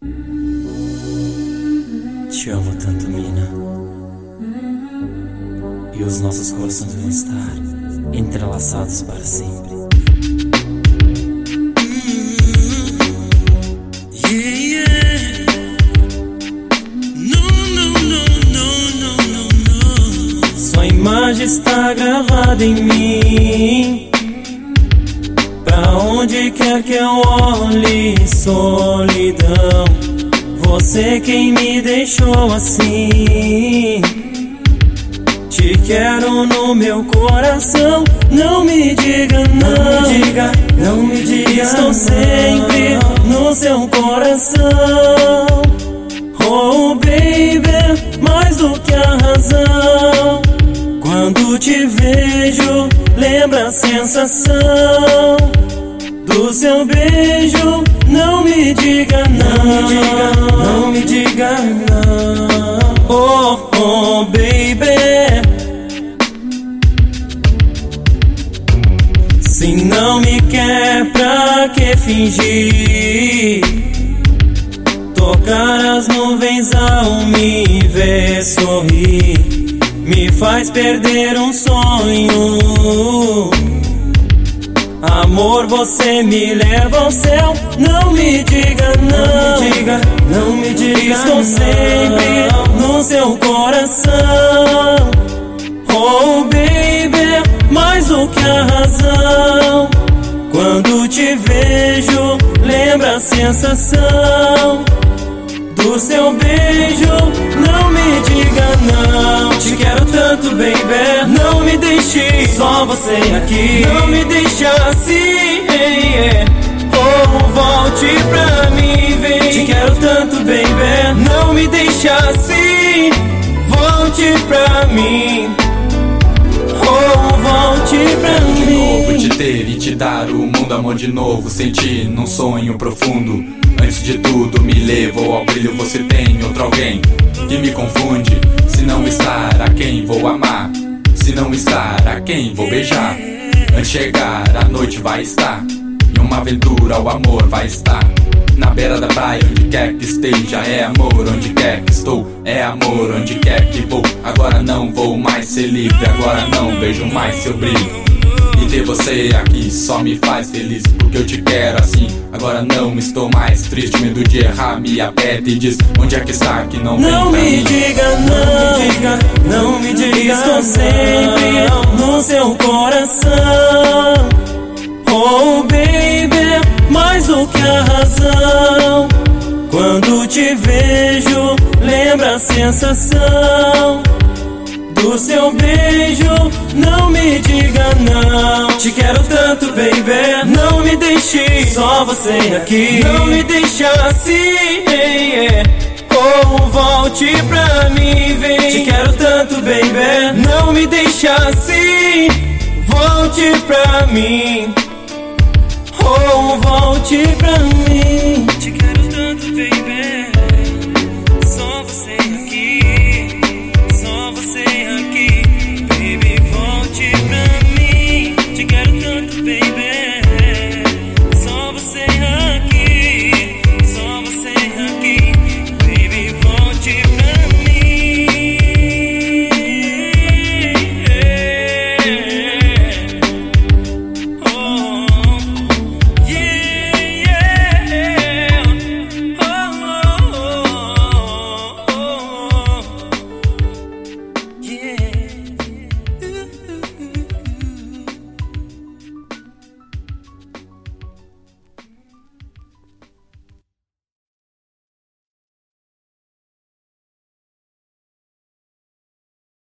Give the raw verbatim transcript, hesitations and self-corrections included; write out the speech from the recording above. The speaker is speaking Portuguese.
Te amo tanto, mina. E os nossos corações vão estar entrelaçados para sempre. Sua imagem está gravada em mim. Pra onde quer que eu olhe, solidão. Você quem me deixou assim. Te quero no meu coração. Não me diga não, não me diga, não me diga. Estou sempre no seu coração. Oh baby, mais do que a razão. Quando te vejo, lembra a sensação do seu beijo. Não me diga não, não me diga não. Oh, oh, baby. Se não me quer, pra que fingir? Tocar as nuvens ao me ver sorrir me faz perder um sonho. Amor, você me leva ao céu. Não me diga não, não me diga, não me diga. Estou não, sempre no seu coração. Oh baby, mais do que a razão. Quando te vejo, lembra a sensação do seu beijo. Não me diga não. Te quero tanto, baby. Não me deixe só você aqui. Não me deixe assim. Oh, volte pra mim, vem. Te quero tanto, baby. Não me deixe assim. Volte pra mim. Oh, volte pra mim. De novo te ter e te dar o mundo, amor de novo. Sentir num sonho profundo. Antes de tudo me levou ao brilho. Você tem outro alguém que me confunde. Se não estar a quem vou amar, se não estar a quem vou beijar. Antes de chegar a noite vai estar em uma aventura, o amor vai estar na beira da praia, onde quer que esteja. É amor onde quer que estou, é amor onde quer que vou. Agora não vou mais ser livre, agora não vejo mais seu brilho. E ter você aqui só me faz feliz, porque eu te quero assim. Agora não estou mais triste, medo de errar me aperta e diz: onde é que está que não vem não pra me mim? Diga, não me diga, não me diga. Estou sempre no seu coração. Oh baby, mais do que a razão. Quando te vejo, lembra a sensação do seu beijo. Não me diga não. Te quero tanto, baby. Não me deixe só você aqui. Não me deixe assim. Oh, volte pra mim, vem. Te quero tanto, baby. Não me deixe assim. Volte pra mim. Oh, volte pra mim.